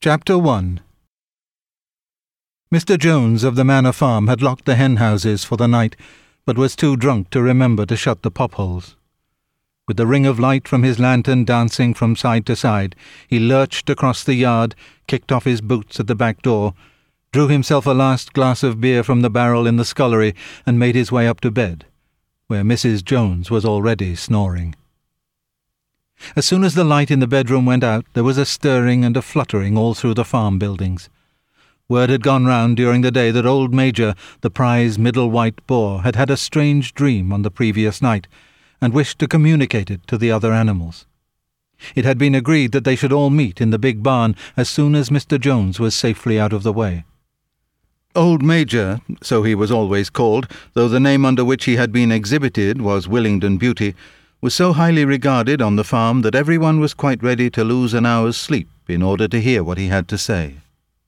Chapter 1. Mr. Jones of the Manor Farm had locked the hen-houses for the night, but was too drunk to remember to shut the pop-holes. With the ring of light from his lantern dancing from side to side, he lurched across the yard, kicked off his boots at the back door, drew himself a last glass of beer from the barrel in the scullery, and made his way up to bed, where Mrs. Jones was already snoring. As soon as the light in the bedroom went out, there was a stirring and a fluttering all through the farm buildings. Word had gone round during the day that old Major, the prize middle white boar, had had a strange dream on the previous night, and wished to communicate it to the other animals. It had been agreed that they should all meet in the big barn as soon as Mr. Jones was safely out of the way. Old Major, so he was always called, though the name under which he had been exhibited was Willingdon Beauty, was so highly regarded on the farm that everyone was quite ready to lose an hour's sleep in order to hear what he had to say.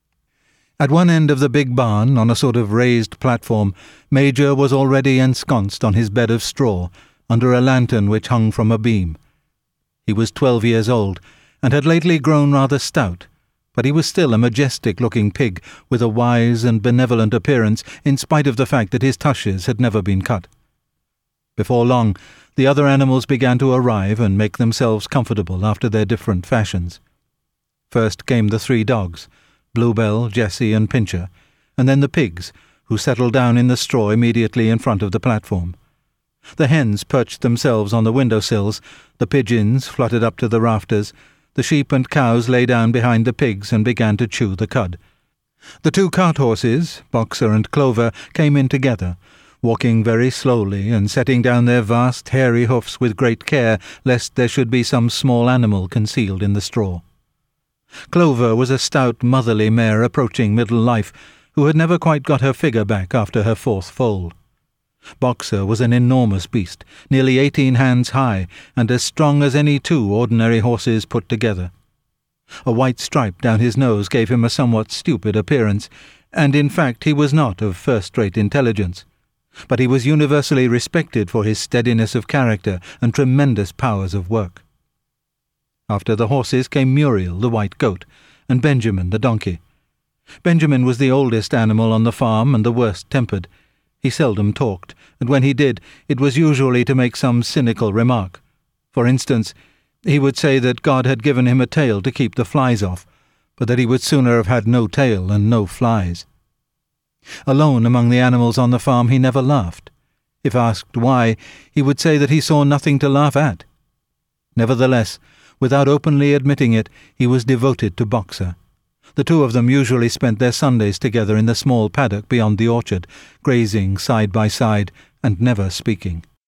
At one end of the big barn, on a sort of raised platform, Major was already ensconced on his bed of straw, under a lantern which hung from a beam. He was 12 years old, and had lately grown rather stout, but he was still a majestic-looking pig, with a wise and benevolent appearance, in spite of the fact that his tushes had never been cut. Before long, the other animals began to arrive and make themselves comfortable after their different fashions. First came the 3 dogs, Bluebell, Jessie, and Pincher, and then the pigs, who settled down in the straw immediately in front of the platform. The hens perched themselves on the window-sills, the pigeons fluttered up to the rafters, the sheep and cows lay down behind the pigs and began to chew the cud. The 2 cart-horses, Boxer and Clover, came in together, walking very slowly and setting down their vast hairy hoofs with great care, lest there should be some small animal concealed in the straw. Clover was a stout motherly mare approaching middle life, who had never quite got her figure back after her 4th foal. Boxer was an enormous beast, nearly 18 hands high, and as strong as any 2 ordinary horses put together. A white stripe down his nose gave him a somewhat stupid appearance, and in fact he was not of first-rate intelligence. But he was universally respected for his steadiness of character and tremendous powers of work. After the horses came Muriel, the white goat, and Benjamin, the donkey. Benjamin was the oldest animal on the farm and the worst-tempered. He seldom talked, and when he did, it was usually to make some cynical remark. For instance, he would say that God had given him a tail to keep the flies off, but that he would sooner have had no tail and no flies. Alone among the animals on the farm, he never laughed. If asked why, he would say that he saw nothing to laugh at. Nevertheless, without openly admitting it, he was devoted to Boxer. The 2 of them usually spent their Sundays together in the small paddock beyond the orchard, grazing side by side and never speaking.